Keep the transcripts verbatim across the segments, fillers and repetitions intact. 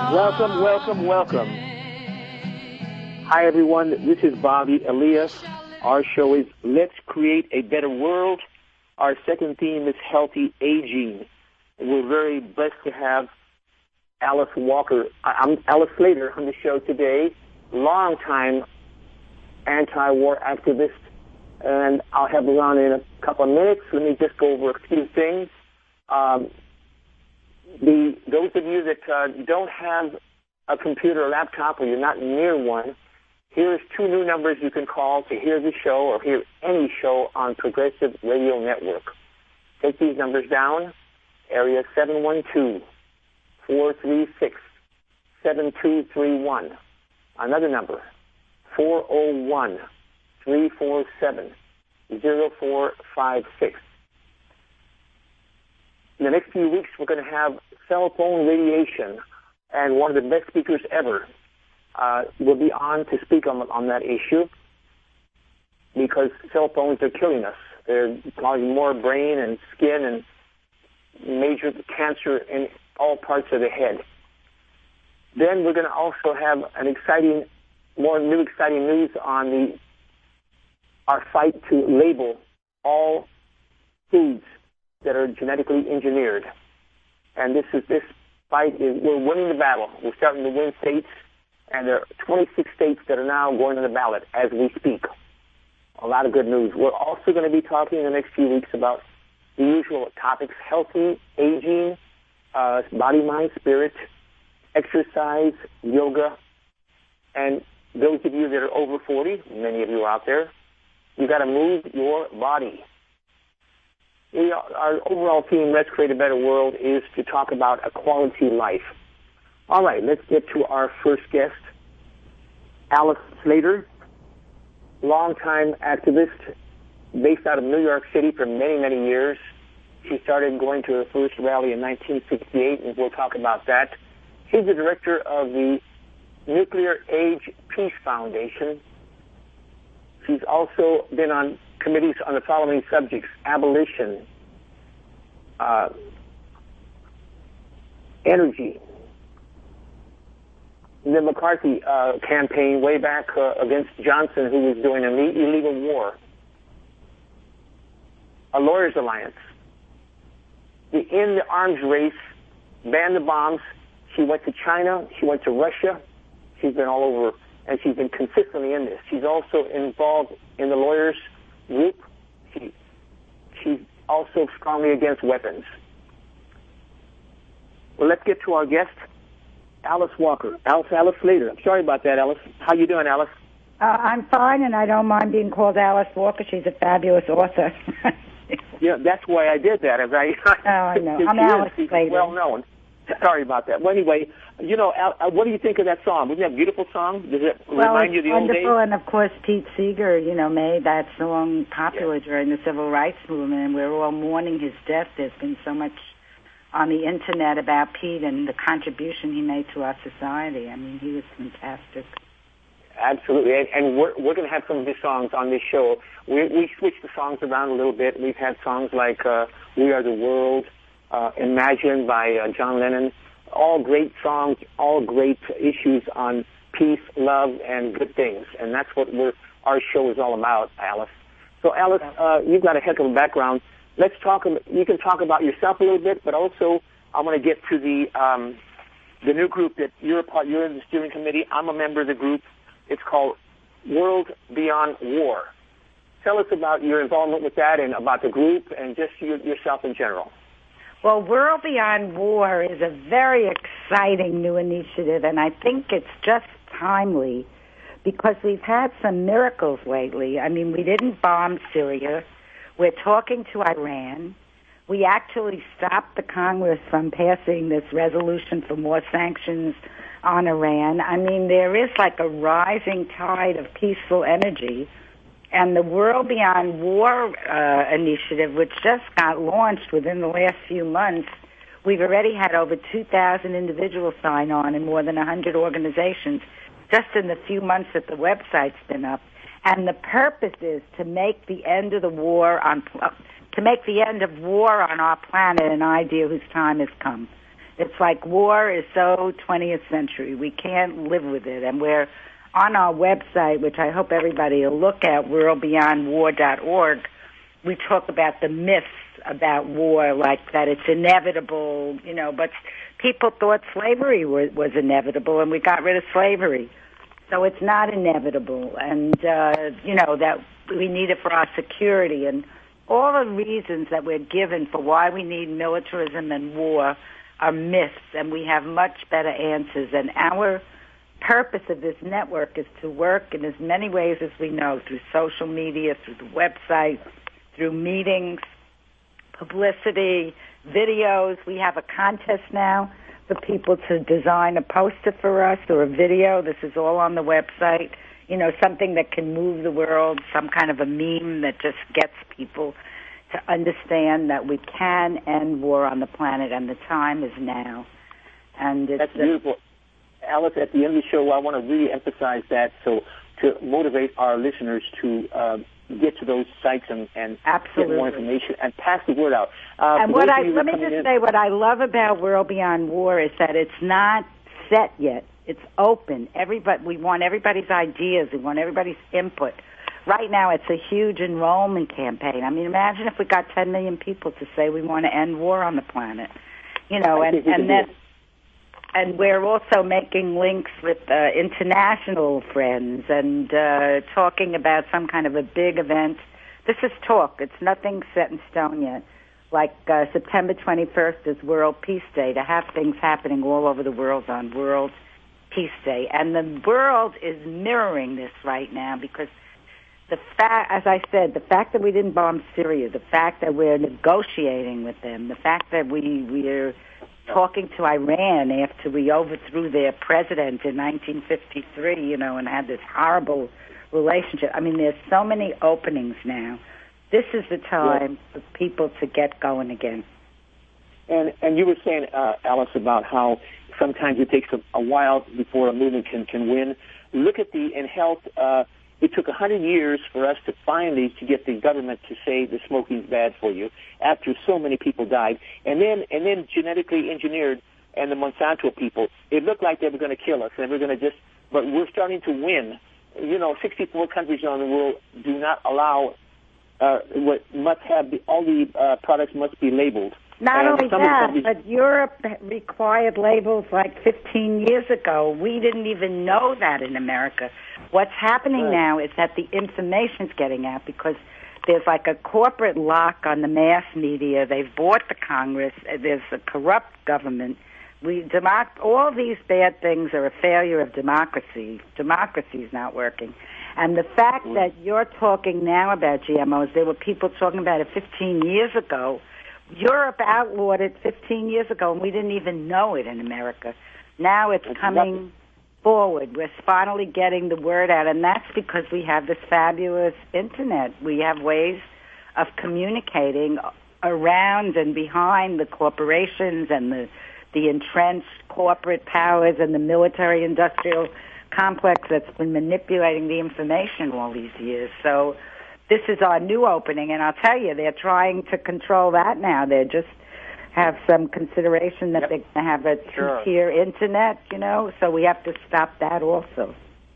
Welcome, welcome, welcome. Hi, everyone. This is Bobby Elias. Our show is Let's Create a Better World. Our second theme is Healthy Aging. We're very blessed to have Alice Walker. I'm Alice Slater on the show today, longtime anti-war activist, and I'll have her on in a couple of minutes. Let me just go over a few things. Um, the those of you that uh, don't have a computer or laptop or you're not near one, here's two new numbers you can call to hear the show or hear any show on Progressive Radio Network. Take these numbers down. Area seven one two, four three six, seven two three one. Another number, four oh one, three four seven, zero four five six. In the next few weeks, we're going to have cell phone radiation, and one of the best speakers ever uh, will be on to speak on, on that issue, because cell phones are killing us. They're causing more brain and skin and major cancer in all parts of the head. Then we're going to also have an exciting, more new exciting news on the our fight to label all foods that are genetically engineered. And this is this fight is we're winning the battle. We're starting to win states, and there are twenty-six states that are now going to the ballot as we speak. A lot of good news. We're also going to be talking in the next few weeks about the usual topics: healthy aging, uh, body, mind, spirit, exercise, yoga, and those of you that are over forty, many of you are out there, you got to move your body. We, our overall theme, Let's Create a Better World, is to talk about a quality life. All right, let's get to our first guest, Alice Slater, longtime activist based out of New York City for many, many years. She started going to her first rally in nineteen sixty-eight, and we'll talk about that. She's the director of the Nuclear Age Peace Foundation. She's also been on committees on the following subjects: abolition, uh, energy, the McCarthy uh, campaign way back uh, against Johnson, who was doing an illegal war, a lawyers' alliance, the End the Arms Race, ban the bombs. She went to China. She went to Russia. She's been all over, and she's been consistently in this. She's also involved in the lawyers' group. She, she's also strongly against weapons. Well, let's get to our guest, Alice Walker. Alice, Alice Slater. I'm sorry about that, Alice. How you doing, Alice? Uh, I'm fine, and I don't mind being called Alice Walker. She's a fabulous author. Yeah, that's why I did that. As I, oh, I know. I'm Alice Slater. Well known. Sorry about that. Well, anyway, you know, Al, what do you think of that song? Wasn't that a beautiful song? Does it well, remind you of the old days? Well, and of course, Pete Seeger, you know, made that song popular yeah. during the Civil Rights Movement, and we're all mourning his death. There's been so much on the Internet about Pete and the contribution he made to our society. I mean, he was fantastic. Absolutely, and, and we're we're going to have some of his songs on this show. We we switched the songs around a little bit. We've had songs like uh, "We Are the World," uh, "Imagine" by uh, John Lennon. All great songs, all great issues on peace, love, and good things, and that's what we're our show is all about, Alice. So, Alice, uh, you've got a heck of a background. Let's talk. You can talk about yourself a little bit, but also I want to get to the um, the new group that you're a part. You're in the steering committee. I'm a member of the group. It's called World Beyond War. Tell us about your involvement with that and about the group and just your, yourself in general. Well, World Beyond War is a very exciting new initiative, and I think it's just timely because we've had some miracles lately. I mean, we didn't bomb Syria. We're talking to Iran. We actually stopped the Congress from passing this resolution for more sanctions on Iran. I mean, there is like a rising tide of peaceful energy. And the World Beyond War uh, initiative, which just got launched within the last few months, we've already had over two thousand individuals sign on and more than one hundred organizations just in the few months that the website's been up. And the purpose is to make the end of the war on, uh, to make the end of war on our planet an idea whose time has come. It's like war is so twentieth century. We can't live with it. And we're on our website, which I hope everybody will look at, world beyond war dot org. We talk about the myths about war, like that it's inevitable, you know, but people thought slavery was, was inevitable, and we got rid of slavery. So it's not inevitable, and, uh, you know, that we need it for our security. And all the reasons that we're given for why we need militarism and war are myths, and we have much better answers. And our purpose of this network is to work in as many ways as we know, through social media, through the website, through meetings, publicity, videos. We have a contest now for people to design a poster for us or a video. This is all on the website. You know, something that can move the world, some kind of a meme that just gets people to understand that we can end war on the planet, and the time is now. And it's That's beautiful. Alice, at the end of the show, I want to really emphasize that so to motivate our listeners to uh, get to those sites and, and get more information and pass the word out. Uh, and what I, let me just in, say, what I love about World Beyond War is that it's not set yet. It's open. Everybody, we want everybody's ideas. We want everybody's input. Right now, it's a huge enrollment campaign. I mean, imagine if we got ten million people to say we want to end war on the planet. You know, and, and then... And we're also making links with uh, international friends and uh, talking about some kind of a big event. This is talk. It's nothing set in stone yet. Like uh, September twenty-first is World Peace Day, to have things happening all over the world on World Peace Day. And the world is mirroring this right now because the fact, as I said, the fact that we didn't bomb Syria, the fact that we're negotiating with them, the fact that we, we're talking to Iran after we overthrew their president in nineteen fifty-three, you know, and had this horrible relationship. I mean, there's so many openings now. This is the time yeah. for people to get going again. And and you were saying, uh, Alice, about how sometimes it takes a, a while before a movement can, can win. Look at the, in health, uh, it took one hundred years for us to finally to get the government to say the smoking's bad for you after so many people died. And then and then genetically engineered and the Monsanto people, it looked like they were going to kill us. They were going to just, but we're starting to win. You know, sixty-four countries around the world do not allow, uh, what must have, the, all the uh, products must be labeled. Not only that, but Europe required labels like fifteen years ago. We didn't even know that in America. What's happening right. now is that the information's getting out because there's like a corporate lock on the mass media. They've bought the Congress. There's a corrupt government. We democ- all these bad things are a failure of democracy. Democracy's not working. And the fact mm. that you're talking now about G M Os, there were people talking about it fifteen years ago. Europe outlawed it fifteen years ago, and we didn't even know it in America. Now it's coming forward. We're finally getting the word out, and that's because we have this fabulous Internet. We have ways of communicating around and behind the corporations and the, the entrenched corporate powers and the military-industrial complex that's been manipulating the information all these years. So this is our new opening, and I'll tell you, they're trying to control that now. They just have some consideration that yep. they're going to have a sure. two-tier Internet, you know, so we have to stop that also.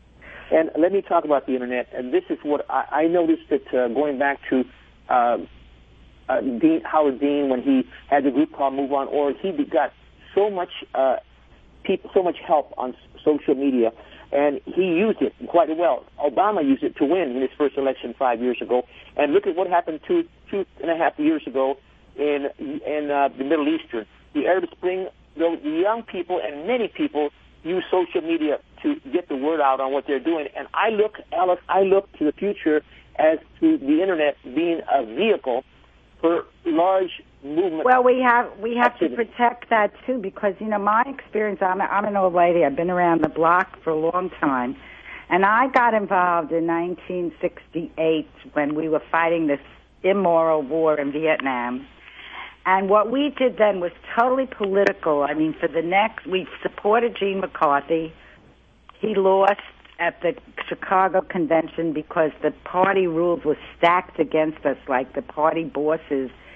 And let me talk about the Internet, and this is what I, I noticed that uh, going back to uh, uh, Dean, Howard Dean, when he had the group called Move On Org, he got so much uh, people, so much help on social media. And he used it quite well. Obama used it to win in his first election five years ago. And look at what happened two, two and a half years ago in in uh, the Middle Eastern. The Arab Spring, the young people and many people use social media to get the word out on what they're doing. And I look, Alice, I look to the future as to the Internet being a vehicle for large movement. Well, we have we have activity. to protect that too, because you know my experience. I'm a, I'm an old lady. I've been around the block for a long time, and I got involved in nineteen sixty-eight when we were fighting this immoral war in Vietnam. And what we did then was totally political. I mean, for the next, we supported Gene McCarthy. He lost at the Chicago convention because the party rules were stacked against us, like the party bosses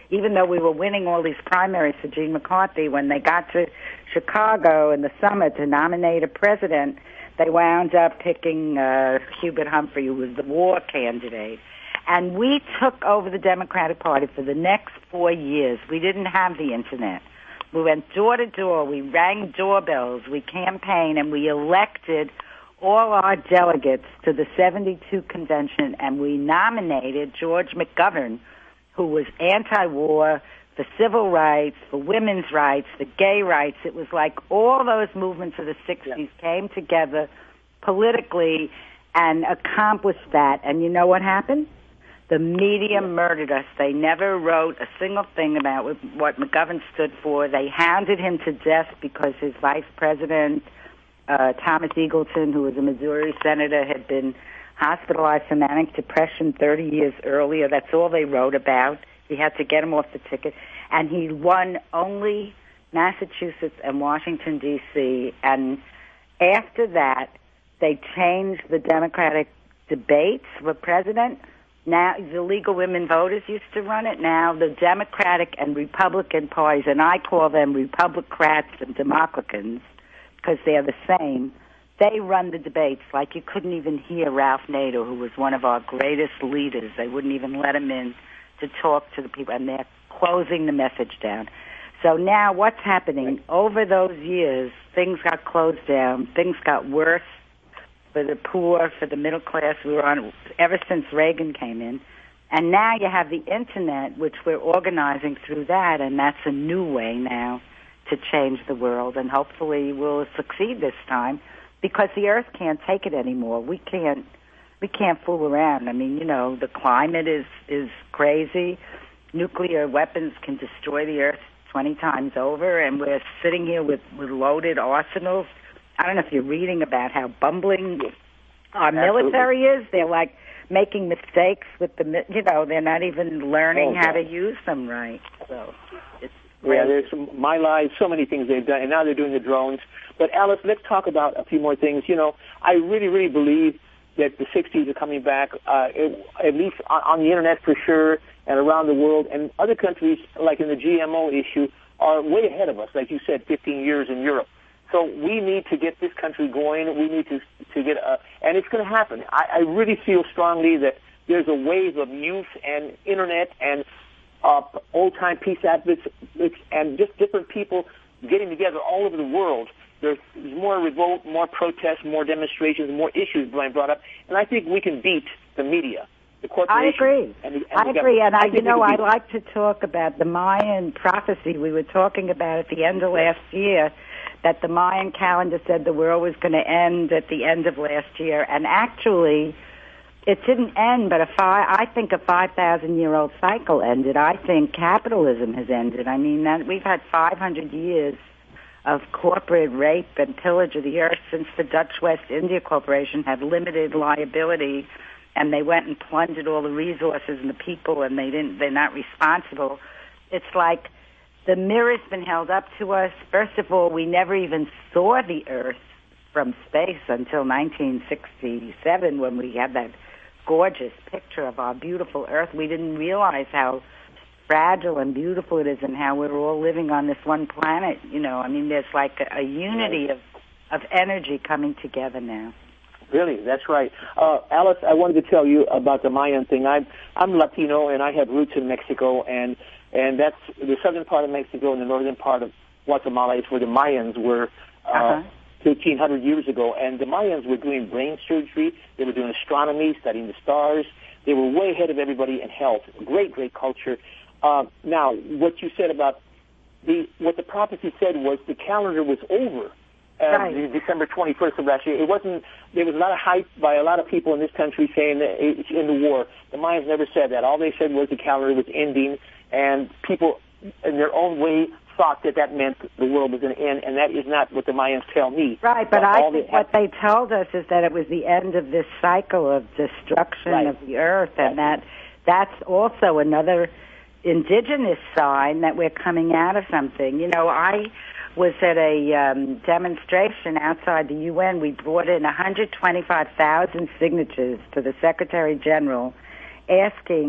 even though we were winning all these primaries for Gene McCarthy, when they got to Chicago in the summer to nominate a president, they wound up picking uh, Hubert Humphrey, who was the war candidate. And we took over the Democratic Party for the next four years. We didn't have the Internet. We went door to door. We rang doorbells. We campaigned, and we elected all our delegates to the seventy-two convention, and we nominated George McGovern, who was anti-war, for civil rights, for women's rights, for gay rights. It was like all those movements of the sixties yeah. came together politically and accomplished that. And you know what happened? The media murdered us. They never wrote a single thing about what McGovern stood for. They hounded him to death because his vice president, uh, Thomas Eagleton, who was a Missouri senator, had been hospitalized for manic depression thirty years earlier. That's all they wrote about. He had to get him off the ticket. And he won only Massachusetts and Washington, D C And after that, they changed the Democratic debates for president. Now, the Legal Women Voters used to run it. Now, the Democratic and Republican parties, and I call them Republicrats and Democratans because they're the same, they run the debates like you couldn't even hear Ralph Nader, who was one of our greatest leaders. They wouldn't even let him in to talk to the people, and they're closing the message down. So now what's happening? Over those years, things got closed down. Things got worse for the poor, for the middle class. We were on ever since Reagan came in. And now you have the Internet, which we're organizing through that, and that's a new way now to change the world. And hopefully we'll succeed this time because the Earth can't take it anymore. We can't we can't fool around. I mean, you know, the climate is, is crazy. Nuclear weapons can destroy the Earth twenty times over, and we're sitting here with, with loaded arsenals. I don't know if you're reading about how bumbling our Absolutely. military is. They're like making mistakes with the, you know, they're not even learning oh, how to use them right. So it's great. Yeah, there's some, My Lives, so many things they've done, and now they're doing the drones. But Alice, let's talk about a few more things. You know, I really, really believe that the sixties are coming back, uh, it, at least on, on the Internet for sure, and around the world. And other countries, like in the G M O issue, are way ahead of us, like you said, fifteen years in Europe. So we need to get this country going. We need to to get a, and it's going to happen. I, I really feel strongly that there's a wave of youth and Internet and uh, old-time peace advocates and just different people getting together all over the world. There's more revolt, more protests, more demonstrations, more issues being brought up, and I think we can beat the media, the corporations. I agree. And the, and I the agree, and I, I you know, I like to talk about the Mayan prophecy we were talking about at the end of last year, that the Mayan calendar said the world was going to end at the end of last year, and actually, it didn't end, but a five, I think a five thousand year old cycle ended. I think capitalism has ended. I mean, that we've had five hundred years of corporate rape and pillage of the earth since the Dutch West India Corporation had limited liability, and they went and plundered all the resources and the people, and they didn't. They're not responsible. It's like the mirror's been held up to us. First of all, we never even saw the Earth from space until nineteen sixty-seven when we had that gorgeous picture of our beautiful Earth. We didn't realize how fragile and beautiful it is and how we're all living on this one planet. You know, I mean, there's like a, a unity of, of energy coming together now. Really, that's right. Uh, Alice, I wanted to tell you about the Mayan thing. I'm, I'm Latino, and I have roots in Mexico, and and that's the southern part of Mexico and the northern part of Guatemala is where the Mayans were uh, uh-huh. fifteen hundred years ago. And the Mayans were doing brain surgery. They were doing astronomy, studying the stars. They were way ahead of everybody in health. Great, great culture. Uh, now, what you said about the what the prophecy said was the calendar was over. Uh, right. December twenty-first of last year. It wasn't. There was a lot of hype by a lot of people in this country saying that it's in the war. The Mayans never said that. All they said was the calendar was ending, and people, in their own way, thought that that meant the world was going to end, and that is not what the Mayans tell me. Right, but uh, I think what they told us is that it was the end of this cycle of destruction right. of the earth, and right. that that's also another indigenous sign that we're coming out of something. You know, I was at a um, demonstration outside the U N. We brought in one hundred twenty-five thousand signatures to the Secretary General asking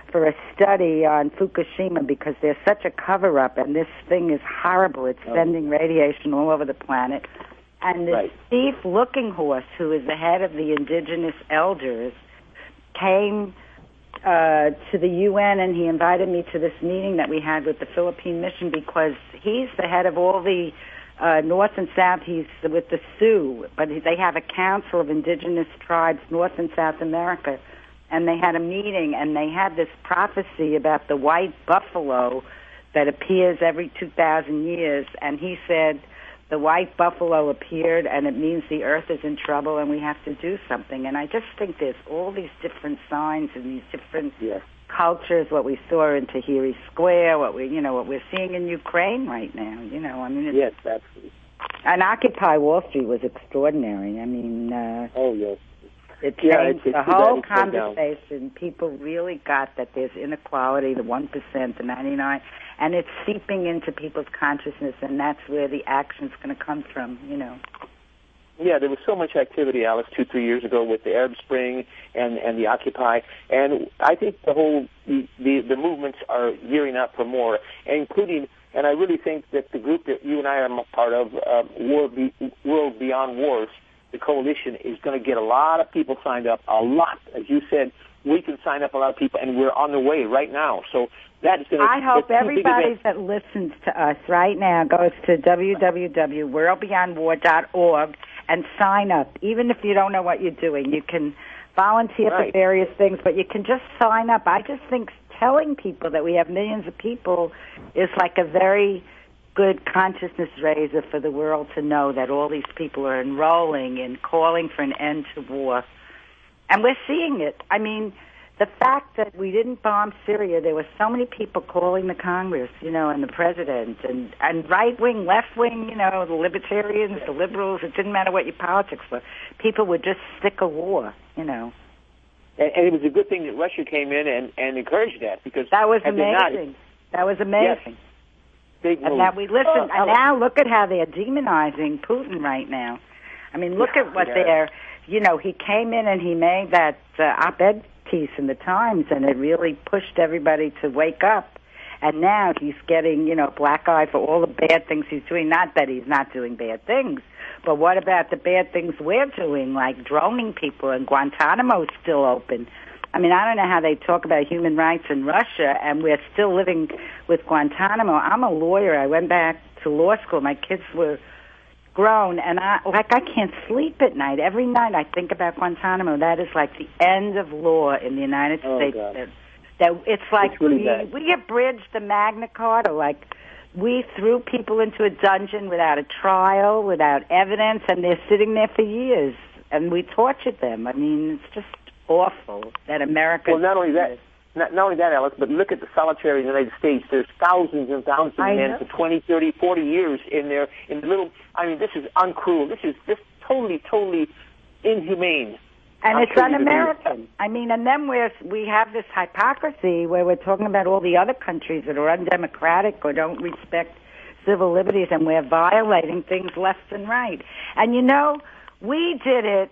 for a study on Fukushima because there's such a cover-up, and this thing is horrible. It's oh. sending radiation all over the planet. And this right. Steve Lookinghorse, who is the head of the indigenous elders, came uh, to the U N, and he invited me to this meeting that we had with the Philippine Mission because he's the head of all the uh, North and South. He's with the Sioux, but they have a council of indigenous tribes, North and South America, and they had a meeting, and they had this prophecy about the white buffalo that appears every two thousand years, and he said, the white buffalo appeared, and it means the earth is in trouble, and we have to do something. And I just think there's all these different signs and these different yes. cultures. What we saw in Tahrir Square, what we, you know, what we're seeing in Ukraine right now. You know, I mean, it's, yes, absolutely. And Occupy Wall Street was extraordinary. I mean, uh, oh yes, it changed yeah, it's, it's the whole conversation. conversation. People really got that there's inequality, the one percent, the ninety-nine. And it's seeping into people's consciousness, and that's where the action's going to come from, you know. Yeah, there was so much activity, Alice, two, three years ago with the Arab Spring and, and the Occupy, and I think the whole, the, the, the movements are gearing up for more, including, and I really think that the group that you and I are a part of, uh, World, Be, World Beyond Wars, the coalition, is going to get a lot of people signed up, a lot, as you said. We can sign up a lot of people, and we're on the way right now. So that is going to. I hope everybody that listens to us right now goes to w w w dot world beyond war dot org and sign up. Even if you don't know what you're doing, you can volunteer right. for various things, but you can just sign up. I just think telling people that we have millions of people is like a very good consciousness raiser for the world to know that all these people are enrolling and calling for an end to war. And we're seeing it. I mean, the fact that we didn't bomb Syria, there were so many people calling the Congress, you know, and the president, and, and right-wing, left-wing, you know, the libertarians, the liberals, it didn't matter what your politics were. People were just sick of war, you know. And, and it was a good thing that Russia came in and, and encouraged that, because... That was amazing. Not, that was amazing. Yes. Big move. And that we listened. Oh, and now look at how they're demonizing Putin right now. I mean, look yeah, at what yeah. they're... You know, he came in and he made that uh, op-ed piece in the Times, and it really pushed everybody to wake up. And now he's getting, you know, black eye for all the bad things he's doing. Not that he's not doing bad things, but what about the bad things we're doing, like droning people, and Guantanamo's still open. I mean, I don't know how they talk about human rights in Russia, and we're still living with Guantanamo. I'm a lawyer. I went back to law school. My kids were grown, and I like I can't sleep at night. Every night I think about Guantanamo. That is like the end of law in the United oh, States. God. That, that it's like it's really we bad. we abridged the Magna Carta. Like we threw people into a dungeon without a trial, without evidence, and they're sitting there for years. And we tortured them. I mean, it's just awful that America. Well, not only that. Not, not only that, Alice, but look at the solitary in the United States. There's thousands and thousands of I men know. for twenty, thirty, forty years in there in the little. I mean, this is uncruel. This is just totally, totally inhumane. And I'm it's sure you un-American. I mean, and then we're, we have this hypocrisy where we're talking about all the other countries that are undemocratic or don't respect civil liberties, and we're violating things left and right. And, you know, we did it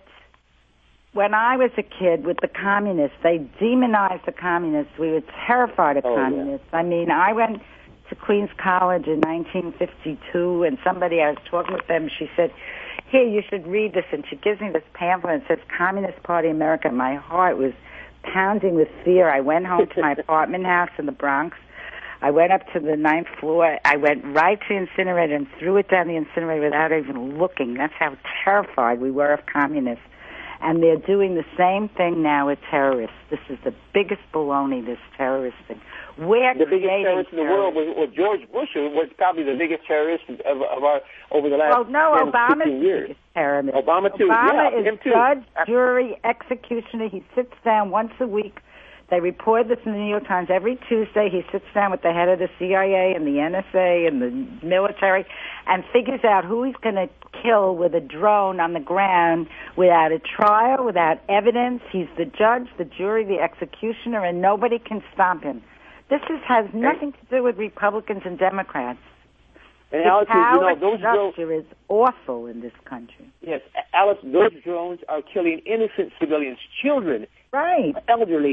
when I was a kid with the communists. They demonized the communists. We were terrified of oh, communists. Yeah. I mean, I went to Queens College in nineteen fifty-two, and somebody, I was talking with them, she said, here, you should read this, and she gives me this pamphlet, and it says Communist Party America. My heart was pounding with fear. I went home to my apartment house in the Bronx. I went up to the ninth floor. I went right to the incinerator and threw it down the incinerator without even looking. That's how terrified we were of communists. And they're doing the same thing now with terrorists. This is the biggest baloney, this terrorist thing. We're the biggest creating terrorist in the world was, was George Bush, who was probably the biggest terrorist of, of our over the last well, no, ten, Obama's fifteen years. Terrorist. Obama too. Obama yeah, is him too. judge, jury, executioner. He sits down once a week. They report this in the New York Times every Tuesday. He sits down with the head of the C I A and the N S A and the military and figures out who he's going to kill with a drone on the ground without a trial, without evidence. He's the judge, the jury, the executioner, and nobody can stop him. This is, has nothing to do with Republicans and Democrats. And the Alice, power you know, those structure drones, is awful in this country. Yes, Alice, those drones are killing innocent civilians, children, right, elderly.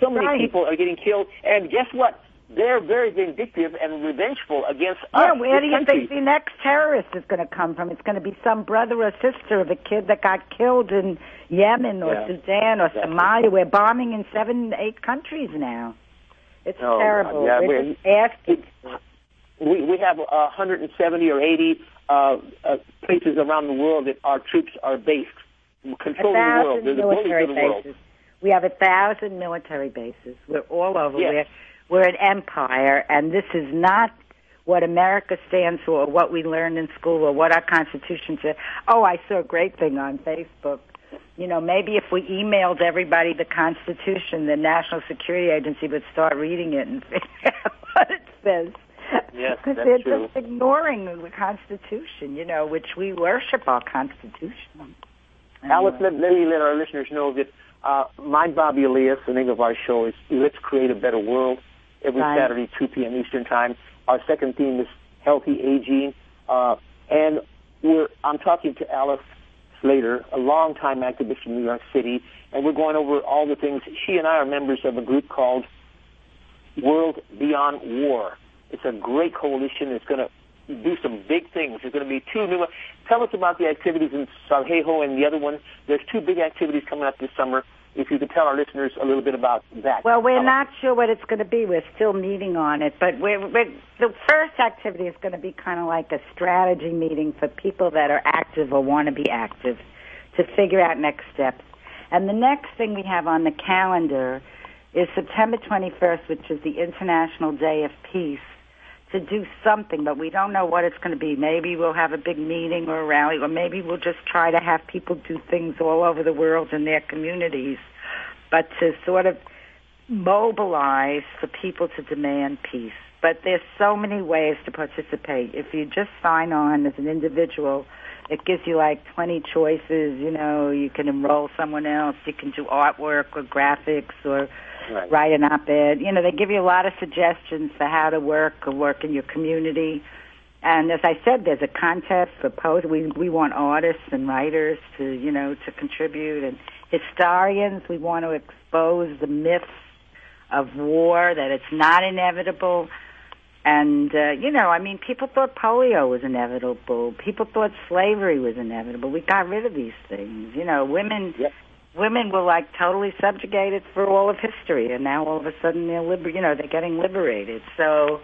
so many right. people are getting killed, and guess what? They're very vindictive and revengeful against yeah, us. where do you country. think the next terrorist is going to come from? It's going to be some brother or sister of a kid that got killed in Yemen or yeah. Sudan or exactly. Somalia. We're bombing in seven, eight countries now. It's oh, terrible. Yeah, we're just asking. We, we have uh, one hundred seventy or eighty uh, uh, places around the world that our troops are based, controlling the world. They're the bullies of the world. Bases. We have a thousand military bases. We're all over. Yes. We're, we're an empire, and this is not what America stands for or what we learned in school or what our Constitution said. Oh, I saw a great thing on Facebook. You know, maybe if we emailed everybody the Constitution, the National Security Agency would start reading it and figure out what it says. Yes, because that's they're true. just ignoring the Constitution, you know, which we worship our Constitution. Alice, let, let me let our listeners know that uh, Mind Bobby Elias, the name of our show, is Let's Create a Better World, every right. Saturday, two p.m. Eastern Time. Our second theme is Healthy Aging. Uh, and we're I'm talking to Alice Slater, a longtime activist in New York City, and we're going over all the things. She and I are members of a group called World Beyond War. It's a great coalition. It's going to do some big things. There's going to be two new. Tell us about the activities in Sarajevo and the other one. There's two big activities coming up this summer. If you could tell our listeners a little bit about that. Well, we're not sure what it's going to be. We're still meeting on it. But we're, we're, the first activity is going to be kind of like a strategy meeting for people that are active or want to be active to figure out next steps. And the next thing we have on the calendar is September twenty-first, which is the International Day of Peace, to do something, but we don't know what it's going to be. Maybe we'll have a big meeting or a rally, or maybe we'll just try to have people do things all over the world in their communities, but to sort of mobilize for people to demand peace. But there's so many ways to participate. If you just sign on as an individual, it gives you like twenty choices. You know, you can enroll someone else, you can do artwork or graphics or Right. write an op-ed. You know, they give you a lot of suggestions for how to work or work in your community. And as I said, there's a contest for poetry. We, we want artists and writers to, you know, to contribute. And historians, we want to expose the myths of war, that it's not inevitable. And, uh, you know, I mean, people thought polio was inevitable. People thought slavery was inevitable. We got rid of these things. You know, women... Yep. Women were like totally subjugated for all of history, and now all of a sudden they're liber- you know, they're getting liberated. So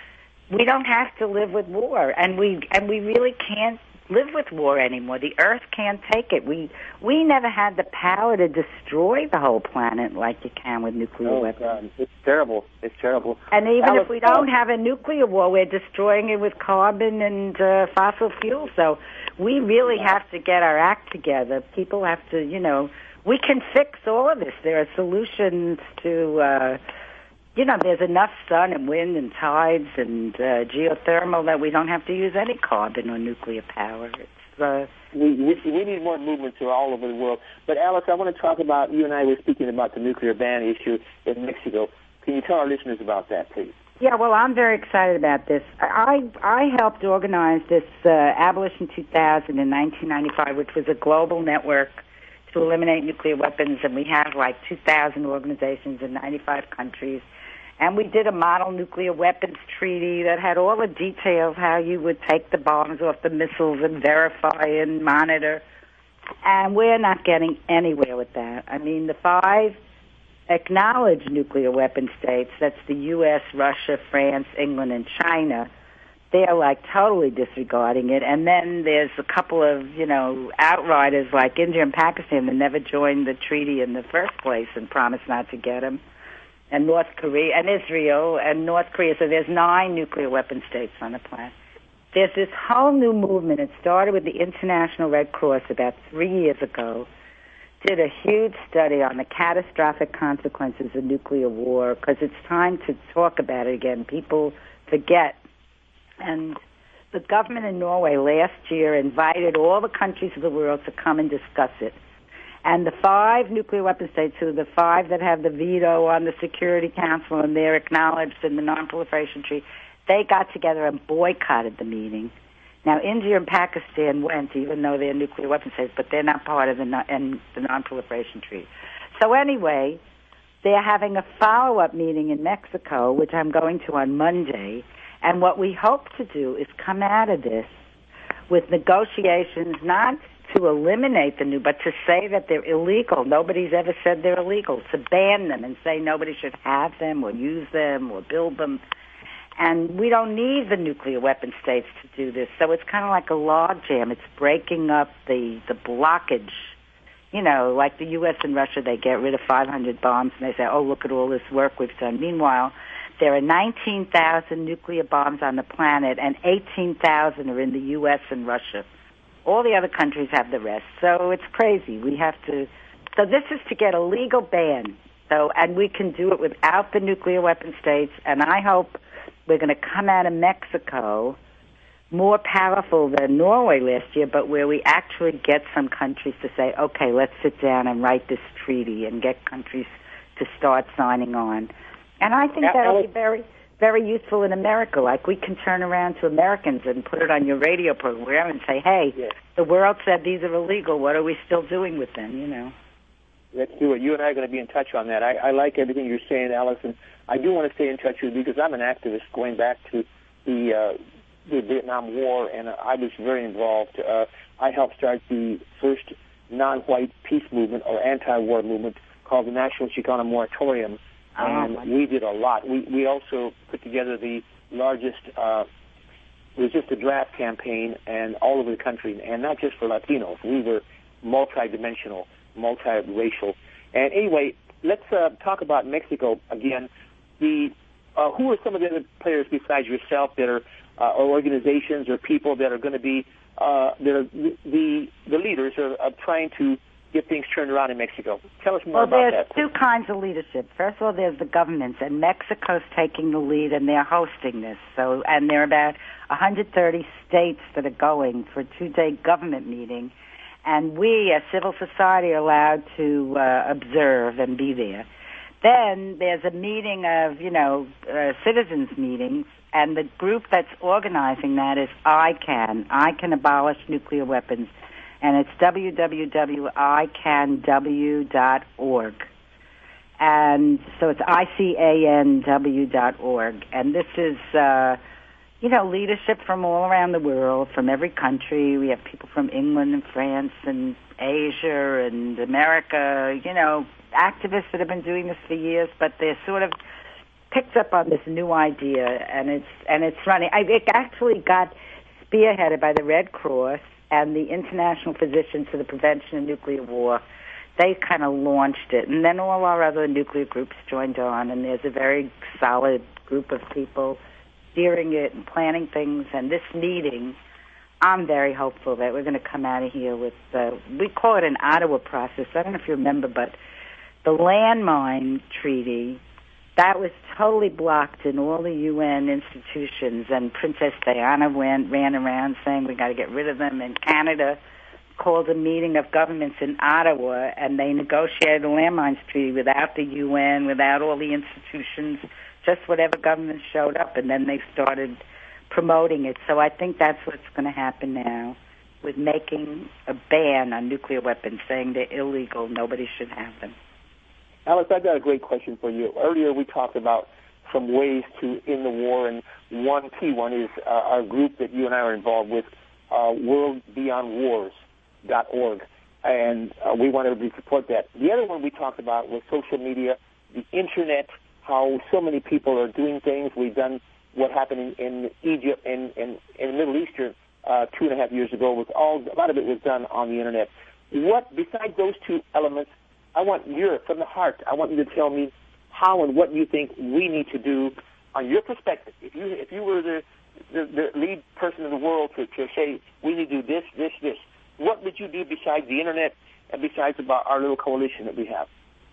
we don't have to live with war, and we and we really can't live with war anymore. The Earth can't take it. We we never had the power to destroy the whole planet like you can with nuclear oh, weapons. God. It's terrible. It's terrible. And even Alice, if we don't have a nuclear war, we're destroying it with carbon and uh, fossil fuel. So we really yeah. have to get our act together. People have to, you know. We can fix all of this. There are solutions to, uh, you know, there's enough sun and wind and tides and uh, geothermal that we don't have to use any carbon or nuclear power. It's, uh, we, we, we need more movements all over the world. But, Alice, I want to talk about, you and I were speaking about the nuclear ban issue in Mexico. Can you tell our listeners about that, please? Yeah, well, I'm very excited about this. I I helped organize this uh, Abolition two thousand in nineteen ninety-five, which was a global network to eliminate nuclear weapons, and we have like two thousand organizations in ninety-five countries. And we did a model nuclear weapons treaty that had all the details, how you would take the bombs off the missiles and verify and monitor. And we're not getting anywhere with that. I mean, the five acknowledged nuclear weapon states, that's the U S, Russia, France, England, and China, they're like totally disregarding it. And then there's a couple of, you know, outriders like India and Pakistan that never joined the treaty in the first place and promised not to get them. And North Korea, and Israel, and North Korea. So there's nine nuclear weapon states on the planet. There's this whole new movement. It started with the International Red Cross about three years ago. Did a huge study on the catastrophic consequences of nuclear war, because it's time to talk about it again. People forget. And the government in Norway last year invited all the countries of the world to come and discuss it. And the five nuclear weapon states, who are the five that have the veto on the Security Council and they're acknowledged in the Non-Proliferation Treaty, they got together and boycotted the meeting. Now, India and Pakistan went, even though they're nuclear weapon states, but they're not part of the, non- and the Non-Proliferation Treaty. So anyway, they're having a follow-up meeting in Mexico, which I'm going to on Monday. And what we hope to do is come out of this with negotiations, not to eliminate the new, but to say that they're illegal. Nobody's ever said they're illegal. To ban them and say nobody should have them or use them or build them. And we don't need the nuclear weapon states to do this. So it's kind of like a logjam. It's breaking up the, the blockage. You know, like the U S and Russia, they get rid of five hundred bombs and they say, oh, look at all this work we've done. Meanwhile, there are nineteen thousand nuclear bombs on the planet and eighteen thousand are in the U S and Russia. All the other countries have the rest. So it's crazy. We have to, so this is to get a legal ban. So, and we can do it without the nuclear weapon states. And I hope we're going to come out of Mexico more powerful than Norway last year, but where we actually get some countries to say, okay, let's sit down and write this treaty and get countries to start signing on. And I think that'll be very, very useful in America. Like, we can turn around to Americans and put it on your radio program and say, hey, yes, the world said these are illegal. What are we still doing with them, you know? Let's do it. You and I are going to be in touch on that. I, I like everything you're saying, Allison. I do want to stay in touch with you because I'm an activist going back to the uh, the Vietnam War, and uh, I was very involved. Uh, I helped start the first non-white peace movement or anti-war movement called the National Chicano Moratorium, and oh, we did a lot. We we also put together the largest uh, resist the draft campaign and all over the country, and not just for Latinos. We were multidimensional, multiracial. And anyway, let's uh, talk about Mexico again. The uh, who are some of the other players besides yourself that are uh, or organizations or people that are going to be uh, that are the the leaders of, of trying to get things turned around in Mexico? Tell us more well, about that. Well, there's two kinds of leadership. First of all, there's the governments, and Mexico's taking the lead, and they're hosting this. So, and there are about one hundred thirty states that are going for a two-day government meeting, and we, as civil society, are allowed to uh, observe and be there. Then there's a meeting of, you know, uh, citizens meetings, and the group that's organizing that is I CAN, I Can Abolish Nuclear Weapons, and it's w w w dot i can w dot org. And so it's I C A N W dot org. And this is, uh, you know, leadership from all around the world, from every country. We have people from England and France and Asia and America, you know, activists that have been doing this for years, but they're sort of picked up on this new idea, and it's and it's running. I, it actually got spearheaded by the Red Cross and the International Physicians for the Prevention of Nuclear War. They kind of launched it, and then all our other nuclear groups joined on, and there's a very solid group of people steering it and planning things. And this meeting, I'm very hopeful that we're going to come out of here with, uh, we call it an Ottawa process. I don't know if you remember, but the landmine treaty, that was totally blocked in all the U N institutions, and Princess Diana went, ran around saying we got to get rid of them, and Canada called a meeting of governments in Ottawa, and they negotiated the landmines treaty without the U N, without all the institutions, just whatever government showed up, and then they started promoting it. So I think that's what's going to happen now with making a ban on nuclear weapons, saying they're illegal, nobody should have them. Alex, I've got a great question for you. Earlier we talked about some ways to end the war, and one key one is uh, our group that you and I are involved with, uh, world beyond wars dot org, and uh, we want to support that. The other one we talked about was social media, the Internet, how so many people are doing things. We've done what happened in, in Egypt and in, in, in the Middle East uh, two and a half years ago. With all, a lot of it was done on the Internet. What, besides those two elements, I want your, from the heart, I want you to tell me how and what you think we need to do on your perspective. If you if you were the, the, the lead person in the world to, to say we need to do this, this, this, what would you do besides the Internet and besides about our little coalition that we have?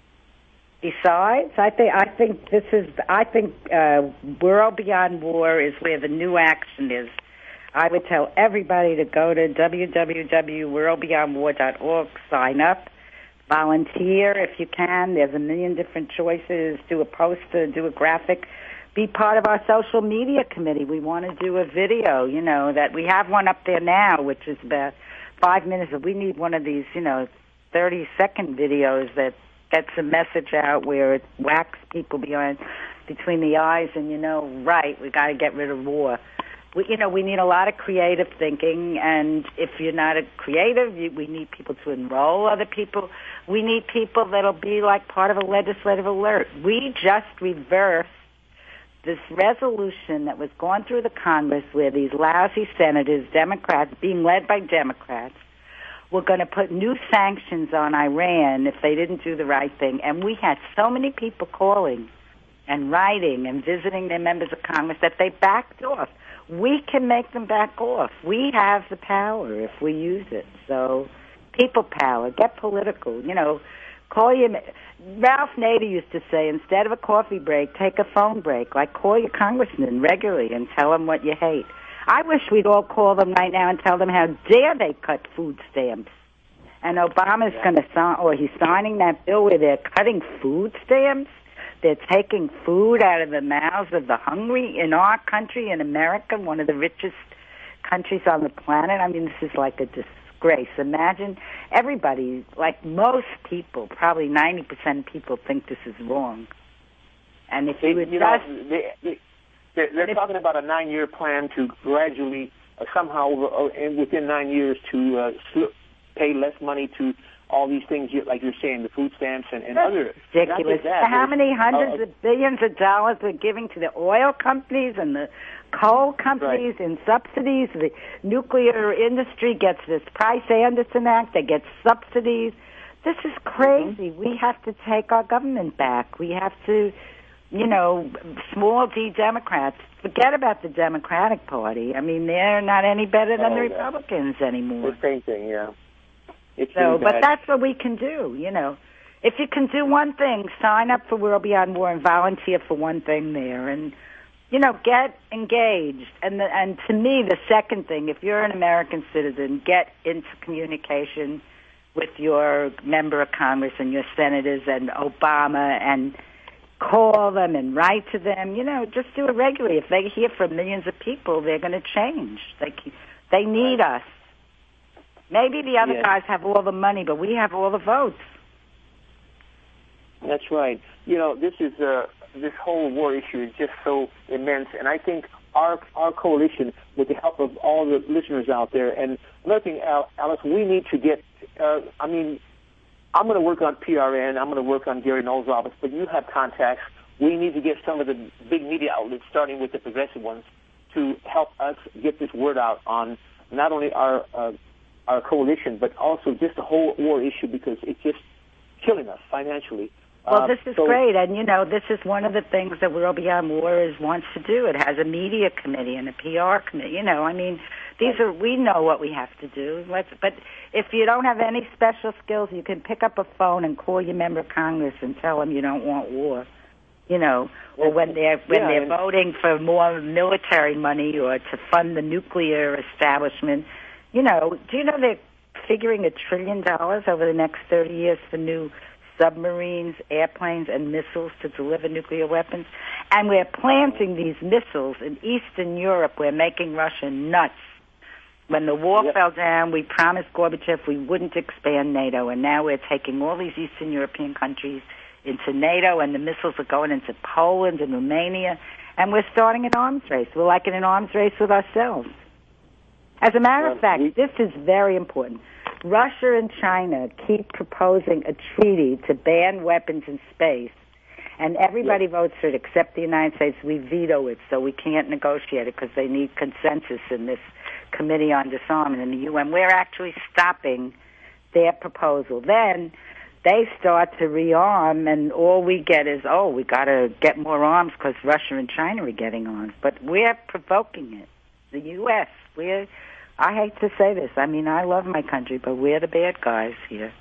Besides, I think I think this is I think uh, World Beyond War is where the new action is. I would tell everybody to go to w w w dot world beyond war dot org, sign up. Volunteer if you can. There's a million different choices. Do a poster, do a graphic. Be part of our social media committee. We want to do a video, you know, that we have one up there now, which is about five minutes. We need one of these, you know, thirty-second videos that gets a message out where it whacks people behind between the eyes, and you know, right, we got to get rid of war. We, you know, we need a lot of creative thinking, and if you're not a creative, you, we need people to enroll other people. We need people that'll be like part of a legislative alert. We just reversed this resolution that was going through the Congress where these lousy senators, Democrats, being led by Democrats, were going to put new sanctions on Iran if they didn't do the right thing. And we had so many people calling and writing and visiting their members of Congress that they backed off. We can make them back off. We have the power if we use it. So people power, get political. You know, call your... Ralph Nader used to say, instead of a coffee break, take a phone break. Like, call your congressman regularly and tell them what you hate. I wish we'd all call them right now and tell them how dare they cut food stamps. And Obama's going to sign, or he's signing that bill where they're cutting food stamps. They're taking food out of the mouths of the hungry in our country, in America, one of the richest countries on the planet. I mean, this is like a disgrace. Imagine everybody, like most people, probably ninety percent of people think this is wrong. And if you would you just... Know, they, they, they're they're if, talking about a nine-year plan to gradually, uh, somehow, uh, within nine years, to uh, sl- pay less money to all these things, like you're saying, the food stamps and, and other... ridiculous. That, How many hundreds uh, of billions of dollars we're giving to the oil companies and the coal companies right. in subsidies? The nuclear industry gets this Price-Anderson Act. They get subsidies. This is crazy. Mm-hmm. We have to take our government back. We have to, you know, small D Democrats. Forget about the Democratic Party. I mean, they're not any better than oh, the yeah. Republicans anymore. The same thing, yeah. It's so, really but bad. that's what we can do, you know. If you can do one thing, sign up for World Beyond War and volunteer for one thing there, and you know, get engaged. And the, and to me, the second thing, if you're an American citizen, get into communication with your member of Congress and your senators and Obama, and call them and write to them. You know, just do it regularly. If they hear from millions of people, they're going to change. They they need right. us. Maybe the other yes. guys have all the money, but we have all the votes. That's right. You know, this is uh, this whole war issue is just so immense, and I think our our coalition, with the help of all the listeners out there, and another thing, Alice, we need to get. Uh, I mean, I'm going to work on P R N. I'm going to work on Gary Knowles' office, but you have contacts. We need to get some of the big media outlets, starting with the progressive ones, to help us get this word out on not only our uh, our coalition, but also just the whole war issue, because it's just killing us financially. Well, this is uh, so, great, and you know, this is one of the things that World Beyond War is wants to do. It has a media committee and a P R committee. You know, I mean, these are we know what we have to do. Let's, but if you don't have any special skills, you can pick up a phone and call your member of Congress and tell them you don't want war. You know, or when they're when yeah, they're and, voting for more military money or to fund the nuclear establishment. You know, do you know they're figuring a trillion dollars over the next thirty years for new submarines, airplanes, and missiles to deliver nuclear weapons? And we're planting these missiles in Eastern Europe. We're making Russia nuts. When the wall yep. fell down, we promised Gorbachev we wouldn't expand NATO, and now we're taking all these Eastern European countries into NATO, and the missiles are going into Poland and Romania, and we're starting an arms race. We're like in an arms race with ourselves. As a matter of fact, this is very important. Russia and China keep proposing a treaty to ban weapons in space, and everybody yes. votes for it except the United States. We veto it, so we can't negotiate it because they need consensus in this Committee on Disarmament in the U N. We're actually stopping their proposal. Then they start to rearm, and all we get is, oh, we got to get more arms because Russia and China are getting arms. But we're provoking it. The U S, we're... I hate to say this. I mean, I love my country, but we're the bad guys here.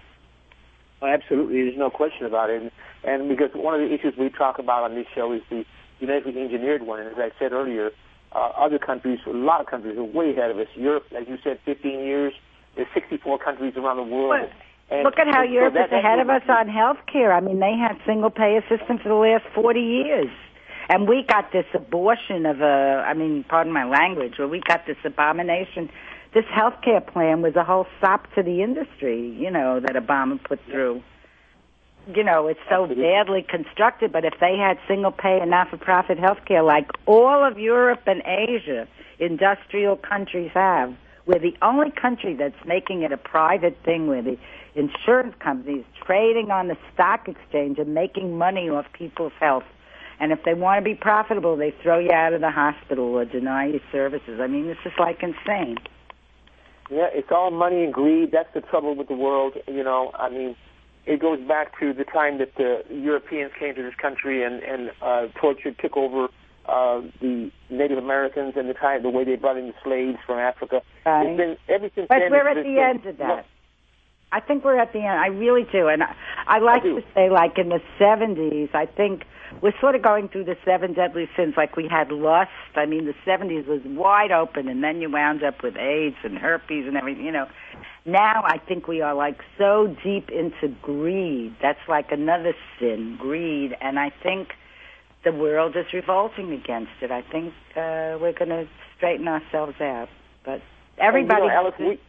Well, absolutely. There's no question about it. And, and because one of the issues we talk about on this show is the genetically engineered one. And as I said earlier, uh, other countries, a lot of countries are way ahead of us. Europe, as you said, fifteen years. There's sixty-four countries around the world. Well, and, look at how and Europe so that, is ahead of us on health care. I mean, they had single-payer system for the last forty years. And we got this abortion of a, I mean, pardon my language, but we got this abomination. This health care plan was a whole sop to the industry, you know, that Obama put through. you know, it's so Absolutely. badly constructed, but if they had single-pay and not-for-profit health care like all of Europe and Asia, industrial countries have, we're the only country that's making it a private thing where the insurance companies trading on the stock exchange and making money off people's health. And if they want to be profitable, they throw you out of the hospital or deny you services. I mean, this is like insane. Yeah, it's all money and greed. That's the trouble with the world. You know, I mean, it goes back to the time that the Europeans came to this country and, and uh, tortured, took over uh, the Native Americans, and the time, the way they brought in the slaves from Africa. Right. It's been, ever since but then, we're it's at the been, end of that. I think we're at the end. I really do. And I, I like I do. to say, like, in the seventies, I think we're sort of going through the seven deadly sins. Like, we had lust. I mean, the seventies was wide open, and then you wound up with AIDS and herpes and everything, you know. Now I think we are, like, so deep into greed. That's like another sin, greed. And I think the world is revolting against it. I think uh, we're going to straighten ourselves out. But everybody... And, you know, Alice, we,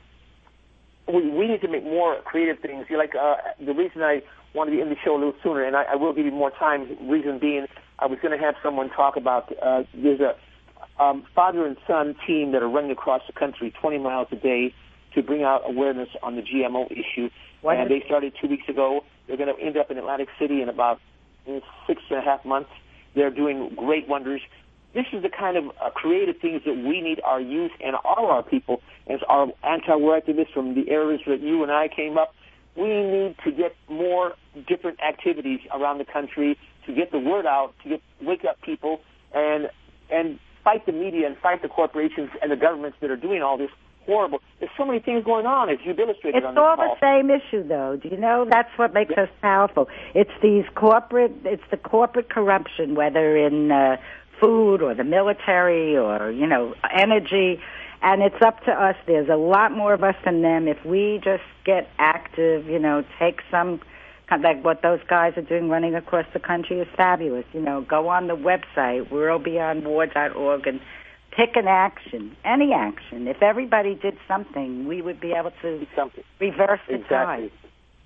we, we need to make more creative things. You're like, uh, the reason I wanted to end the show a little sooner, and I, I will give you more time, reason being, I was going to have someone talk about, uh, there's a um, father and son team that are running across the country twenty miles a day to bring out awareness on the G M O issue. What and they started two weeks ago. They're going to end up in Atlantic City in about in six and a half months. They're doing great wonders. This is the kind of uh, creative things that we need our youth and all our people, as our anti-war activists from the areas that you and I came up. We need to get more different activities around the country to get the word out, to get wake up people, and and fight the media and fight the corporations and the governments that are doing all this horrible. There's so many things going on, as you've illustrated It's on this all call. the same issue, though. Do you know? That's what makes Yeah. us powerful. It's these corporate, it's the corporate corruption, whether in uh, food or the military or, you know, energy. And it's up to us. There's a lot more of us than them. If we just get active, you know, take some, like what those guys are doing running across the country is fabulous. You know, go on the website, world beyond war dot org, and pick an action, any action. If everybody did something, we would be able to Something. reverse the Exactly. tide.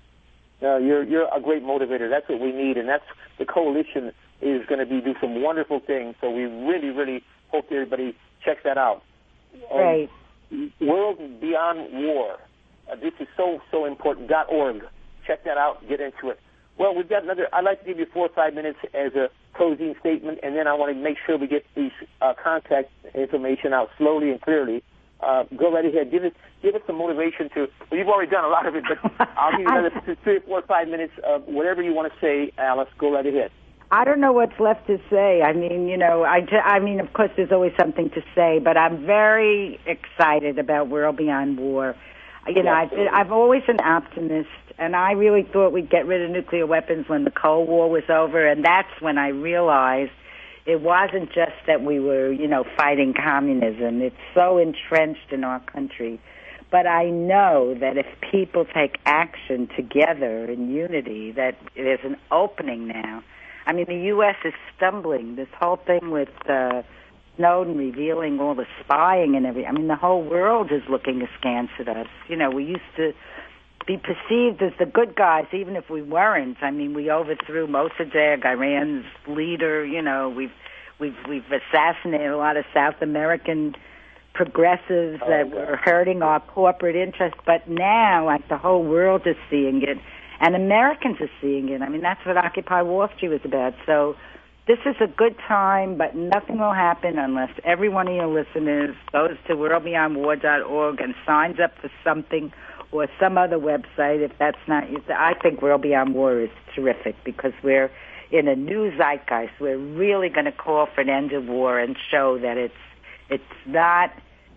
Uh, you're you're a great motivator. That's what we need, and that's the coalition is going to be do some wonderful things. So we really, really hope everybody checks that out. Right. Um, World Beyond War. Uh, this is so so important. Dot org. Check that out. Get into it. Well, we've got another. I'd like to give you four or five minutes as a closing statement, and then I want to make sure we get these uh, contact information out slowly and clearly. Uh, go right ahead. Give us give us some motivation to. Well, you've already done a lot of it, but I'll give you another three or four or five minutes of whatever you want to say, Alice. Go right ahead. I don't know what's left to say. I mean, you know, I, ju- I mean, of course, there's always something to say, but I'm very excited about World Beyond War. You know, I've, been, I've always been an optimist, and I really thought we'd get rid of nuclear weapons when the Cold War was over, and that's when I realized it wasn't just that we were, you know, fighting communism. It's so entrenched in our country. But I know that if people take action together in unity, that there's an opening now. I mean, the U S is stumbling. This whole thing with uh, Snowden revealing all the spying and everything. I mean, the whole world is looking askance at us. You know, we used to be perceived as the good guys, even if we weren't. I mean, we overthrew Mossadegh, Iran's leader. You know, we've we've we've assassinated a lot of South American progressives Oh, that wow. were hurting our corporate interests. But now, like, the whole world is seeing it. And Americans are seeing it. I mean, that's what Occupy Wall Street was about. So this is a good time, but nothing will happen unless every one of your listeners goes to world beyond war dot org and signs up for something or some other website. If that's not, I think World Beyond War is terrific because we're in a new zeitgeist. We're really going to call for an end of war and show that it's it's not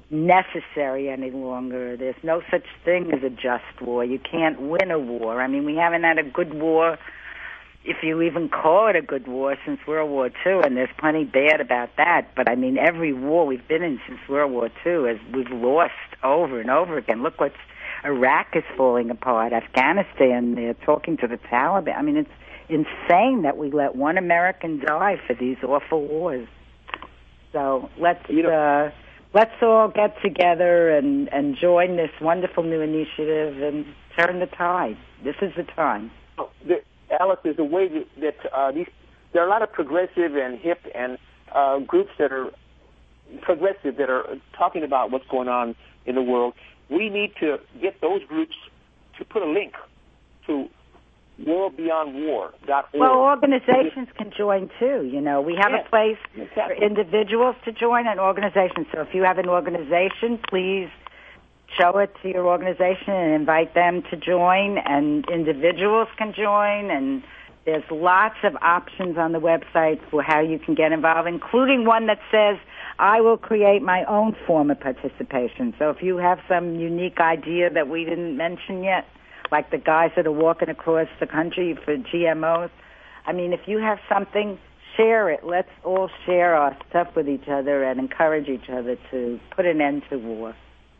necessary any longer. There's no such thing as a just war. You can't win a war. I mean, we haven't had a good war, if you even call it a good war, since World War Two, and there's plenty bad about that. But I mean, every war we've been in since World War Two, is we've lost over and over again. Look what's Iraq is falling apart. Afghanistan, they're talking to the Taliban. I mean, it's insane that we let one American die for these awful wars. So let's You know, uh, let's all get together and, and join this wonderful new initiative and turn the tide. This is the time. Oh, the, uh, Alice, there's a way that, that uh, these there are a lot of progressive and hip and uh, groups that are progressive that are talking about what's going on in the world. We need to get those groups to put a link to world beyond war dot org. Well, organizations can join too. You know, we have yes, a place exactly. for individuals to join and organizations. So if you have an organization, please show it to your organization and invite them to join, and individuals can join, and there's lots of options on the website for how you can get involved, including one that says, I will create my own form of participation. So if you have some unique idea that we didn't mention yet, like the guys that are walking across the country for G M Os, I mean, if you have something, share it. Let's all share our stuff with each other and encourage each other to put an end to war.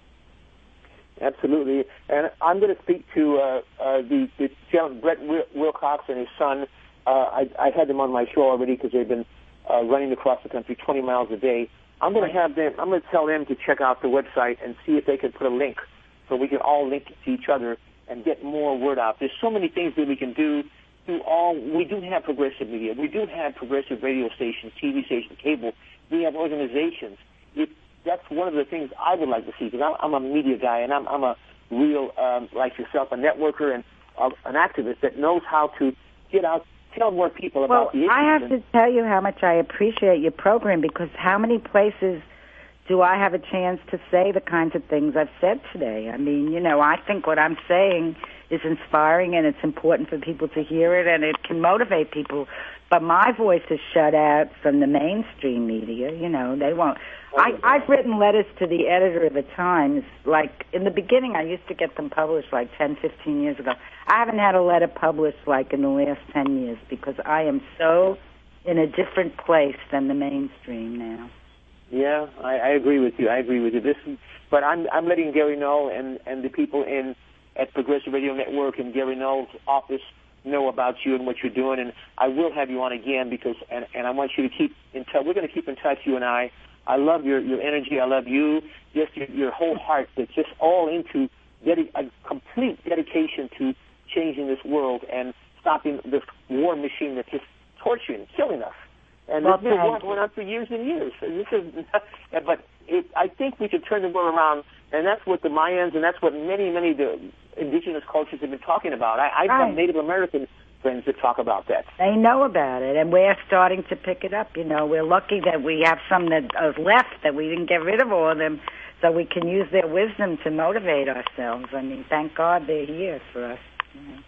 Absolutely. And I'm going to speak to uh, uh, the, the gentleman, Brett Wilcox and his son. Uh, I, I had them on my show already because they've been uh, running across the country twenty miles a day. I'm going to have them, I'm going to tell them to check out the website and see if they can put a link so we can all link to each other and get more word out. There's so many things that we can do through all, we do have progressive media. We do have progressive radio stations, T V stations, cable. We have organizations. It, that's one of the things I would like to see, because I'm, I'm a media guy, and I'm, I'm a real, um, like yourself, a networker and uh, an activist that knows how to get out, tell more people well, about the issues. I have to tell you how much I appreciate your program, because how many places do I have a chance to say the kinds of things I've said today? I mean, you know, I think what I'm saying is inspiring, and it's important for people to hear it, and it can motivate people. But my voice is shut out from the mainstream media. You know, they won't. I, I've written letters to the editor of the Times. Like, in the beginning, I used to get them published like ten, fifteen years ago. I haven't had a letter published like in the last ten years because I am so in a different place than the mainstream now. Yeah, I, I agree with you. I agree with you. This, but I'm I'm letting Gary Null and, and the people in at Progressive Radio Network and Gary Null's office know about you and what you're doing, and I will have you on again because and, and I want you to keep in touch. We're going to keep in touch, you and I. I love your, your energy. I love you. Just your, your whole heart that's just all into dedi- a complete dedication to changing this world and stopping this war machine that's just torturing, killing us. And well, this has been war going on for years and years. This is, but it, I think we should turn the world around, and that's what the Mayans and that's what many, many of the indigenous cultures have been talking about. I, I've right. got Native American friends that talk about that. They know about it, and we're starting to pick it up. You know, we're lucky that we have some that is left, that we didn't get rid of all of them, so we can use their wisdom to motivate ourselves. I mean, thank God they're here for us. You know.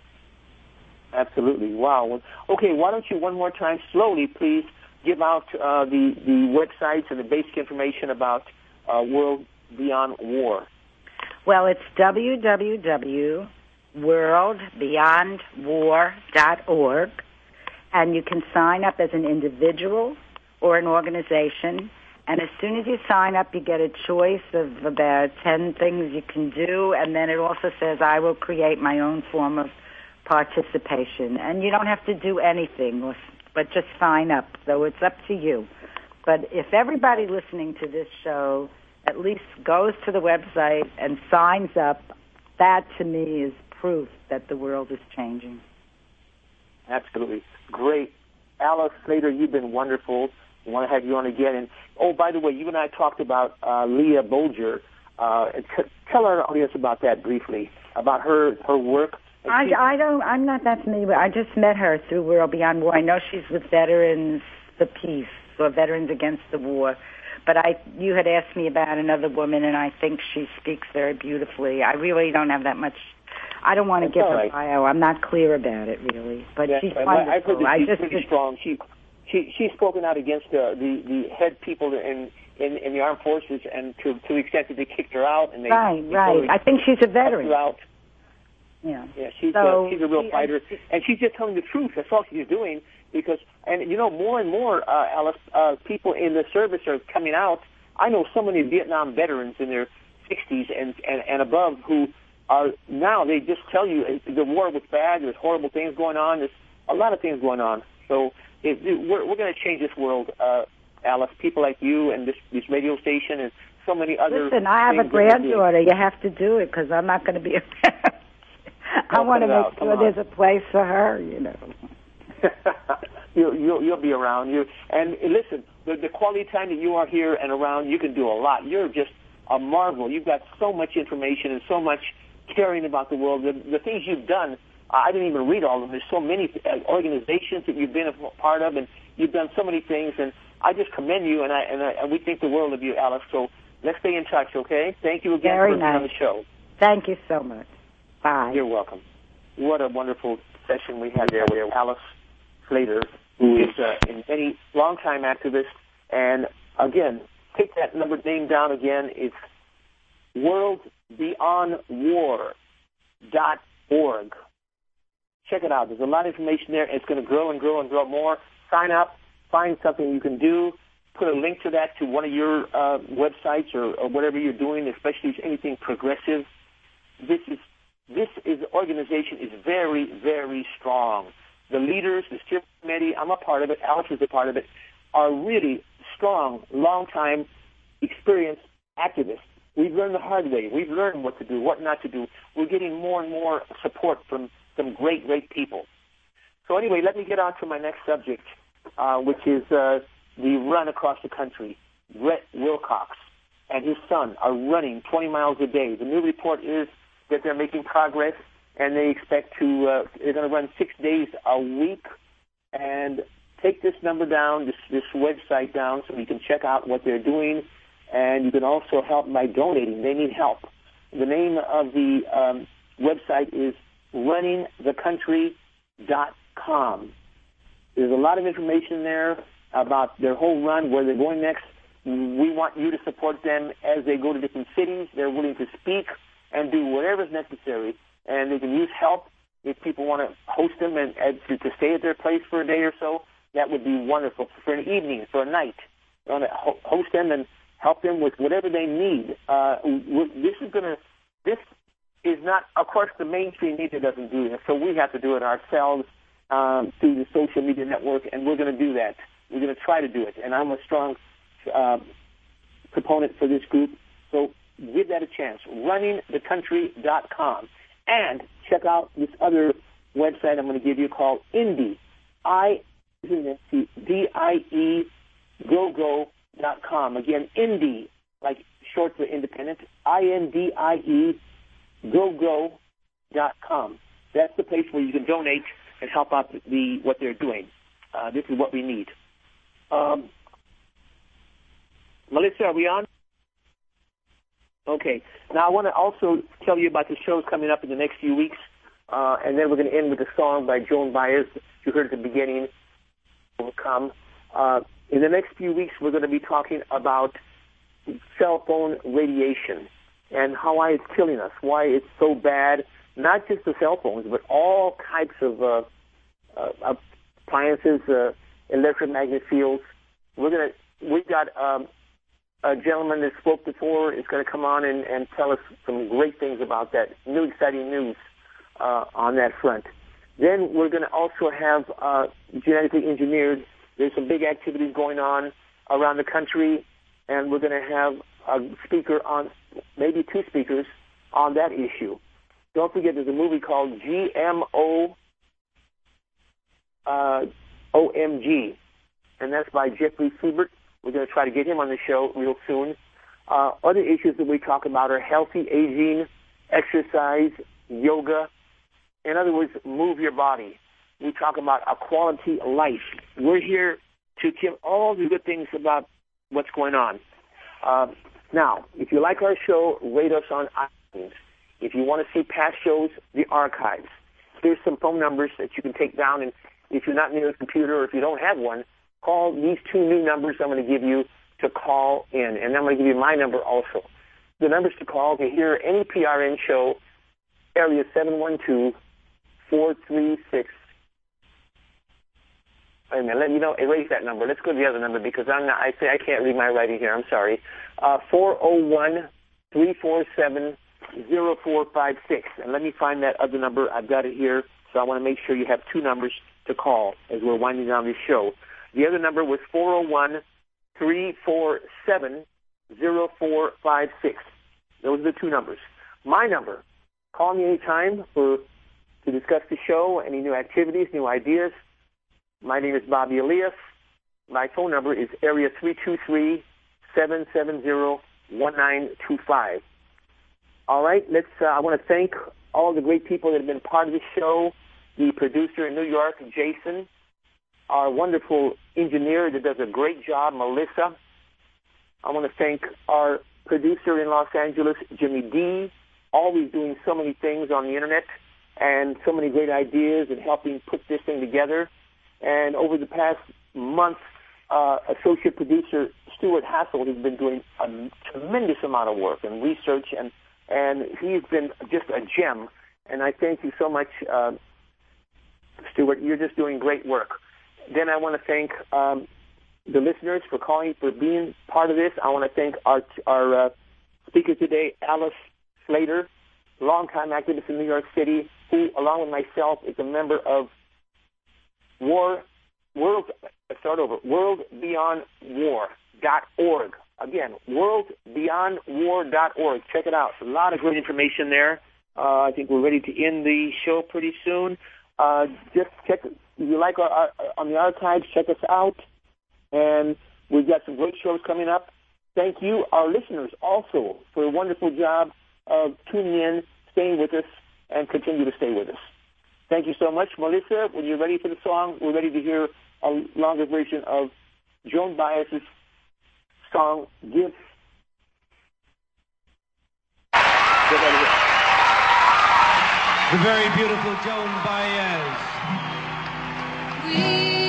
Absolutely. Wow. Okay, why don't you one more time, slowly, please, give out uh, the, the websites and the basic information about uh, World Beyond War. Well, it's w w w dot world beyond war dot org, and you can sign up as an individual or an organization, and as soon as you sign up, you get a choice of about ten things you can do, and then it also says, I will create my own form of participation, and you don't have to do anything, but just sign up, so it's up to you. But if everybody listening to this show at least goes to the website and signs up, that to me is proof that the world is changing. Absolutely. Great. Alice Slater, you've been wonderful. I want to have you on again. And oh, by the way, you and I talked about uh, Leah Bolger. Uh, t- tell our audience about that briefly, about her, her work. I, I don't, I'm not that familiar with. I just met her through World Beyond War. I know she's with Veterans for Peace, or Veterans Against the War. But I, you had asked me about another woman, and I think she speaks very beautifully. I really don't have that much. I don't want to That's give all her right. bio. I'm not clear about it, really. But Yes, she's right. wonderful. I've heard that she's I just, pretty strong. She, she, she's spoken out against uh, the, the head people in, in, in the armed forces, and to, to the extent that they kicked her out. And they, right, they right. totally I think she's a veteran. her out. Yeah. Yeah, she's, so, uh, she's a real she, fighter, she, and she's just telling the truth. That's all she's doing. Because, and you know, more and more, uh, Alice, uh, people in the service are coming out. I know so many Vietnam veterans in their sixties and, and, and above who are now, they just tell you the war was bad, there's horrible things going on, there's a lot of things going on. So it, it, we're, we're going to change this world, uh, Alice, people like you and this, this radio station and so many other Listen, I have a things granddaughter. You have to do it because I'm not going to be around. I want to make out. sure there's a place for her, you know. you, you'll, you'll be around. You And listen, the, the quality time that you are here and around, you can do a lot. You're just a marvel. You've got so much information and so much caring about the world. The, the things you've done, I didn't even read all of them. There's so many organizations that you've been a part of, and you've done so many things, and I just commend you, and I and, I, and we think the world of you, Alice. So let's stay in touch, okay? Thank you again Very for being nice. on the show. Thank you so much. Bye. You're welcome. What a wonderful session we had there with Alice Slater, who is uh, a many long-time activist. And again, take that number name down again. It's world beyond war dot org. Check it out. There's a lot of information there. It's going to grow and grow and grow more. Sign up. Find something you can do. Put a link to that to one of your uh, websites or, or whatever you're doing, especially anything progressive. This is this is organization is very, very strong. The leaders, the steering committee, I'm a part of it, Alice is a part of it, are really strong, long-time, experienced activists. We've learned the hard way. We've learned what to do, what not to do. We're getting more and more support from some great, great people. So anyway, let me get on to my next subject, uh, which is uh, the run across the country. Brett Wilcox and his son are running twenty miles a day. The new report is that they're making progress, and they expect to, uh, they're going to run six days a week. And take this number down, this, this website down, so you can check out what they're doing. And you can also help by donating. They need help. The name of the um, website is running the country dot com. There's a lot of information there about their whole run, where they're going next. We want you to support them as they go to different cities. They're willing to speak and do whatever is necessary. And they can use help if people want to host them and, and to, to stay at their place for a day or so. That would be wonderful. For an evening, for a night, you want to ho- host them and help them with whatever they need. Uh, this is going to, this is not, of course, the mainstream media doesn't do this, so we have to do it ourselves um, through the social media network, and we're going to do that. We're going to try to do it, and I'm a strong uh, proponent for this group, so give that a chance, running the country dot com. And check out this other website I'm going to give you called Indie, I, D I E, go go dot com. Again, Indie, like short for independent, I N D I E, go go dot com. That's the place where you can donate and help out the what they're doing. Uh, this is what we need. Um, Melissa, are we on? Okay. Now, I want to also tell you about the shows coming up in the next few weeks, uh, and then we're going to end with a song by Joan Baez. You heard at the beginning. Will come. Uh, in the next few weeks, we're going to be talking about cell phone radiation and how why it's killing us, why it's so bad, not just the cell phones, but all types of uh, uh, appliances, uh, electromagnetic fields. We're going to, we've got um, a gentleman that spoke before is going to come on and, and tell us some great things about that, new exciting news uh, on that front. Then we're going to also have uh, genetically engineered. There's some big activities going on around the country, and we're going to have a speaker on, maybe two speakers, on that issue. Don't forget, there's a movie called G M O uh, O M G, and that's by Jeffrey Siebert. We're going to try to get him on the show real soon. Uh, other issues that we talk about are healthy aging, exercise, yoga. In other words, move your body. We talk about a quality life. We're here to give all the good things about what's going on. Uh, now, if you like our show, rate us on iTunes. If you want to see past shows, the archives. Here's some phone numbers that you can take down, and if you're not near a computer or if you don't have one, call these two new numbers I'm going to give you to call in, and I'm going to give you my number also. The numbers to call to hear any P R N show, area seven one two, four three six. Wait a minute, let me know, erase that number. Let's go to the other number because I'm not, I say I can't read my writing here. I'm sorry. Uh, four oh one, three four seven, oh four five six. And let me find that other number. I've got it here, so I want to make sure you have two numbers to call as we're winding down this show. The other number was four oh one, three four seven, oh four five six. Those are the two numbers. My number, call me anytime for to discuss the show, any new activities, new ideas. My name is Bobby Elias. My phone number is area three two three, seven seven zero, one nine two five. All right, let's. Uh, I want to thank all the great people that have been part of the show, the producer in New York, Jason, our wonderful engineer that does a great job, Melissa. I want to thank our producer in Los Angeles, Jimmy D, always doing so many things on the Internet and so many great ideas and helping put this thing together. And over the past month, uh, associate producer Stuart Hassel has been doing a tremendous amount of work and research, and, and he's been just a gem. And I thank you so much, uh, Stuart. You're just doing great work. Then I want to thank um, the listeners for calling, for being part of this. I want to thank our our uh, speaker today, Alice Slater, longtime activist in New York City, who, along with myself, is a member of War World. Start over. World Beyond War dot org. Again, World Beyond War dot org. Check it out. A lot of great information there. Uh, I think we're ready to end the show pretty soon. Uh, just check. If you like our, our on the archives, check us out. And we've got some great shows coming up. Thank you, our listeners, also for a wonderful job of tuning in, staying with us, and continue to stay with us. Thank you so much. Melissa, when you're ready for the song, we're ready to hear a longer version of Joan Baez's song, Give. The very beautiful Joan Baez. We